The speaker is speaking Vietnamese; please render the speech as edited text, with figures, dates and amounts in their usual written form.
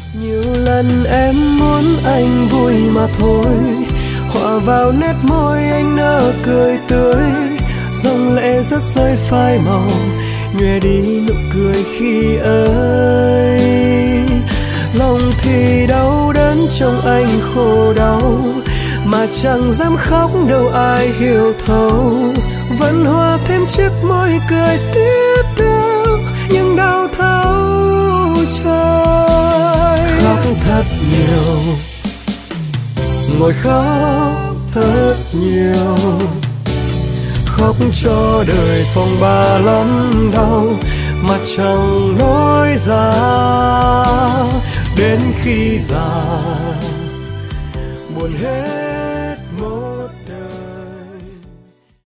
Nhiều lần em muốn anh vui mà thôi, hòa vào nét môi anh nở cười tươi, dòng lệ rất rơi phai màu, nhòe đi nụ cười khi ấy. Lòng thì đau đớn trong anh khổ đau, mà chẳng dám khóc đâu ai hiểu thấu. Vẫn hòa thêm chiếc môi cười tiếp theo, nhưng đau thấu trời. Khóc thật nhiều, ngồi khóc thật nhiều, khóc cho đời phong ba lắm đau mà chẳng nói ra. Đến khi già buồn hết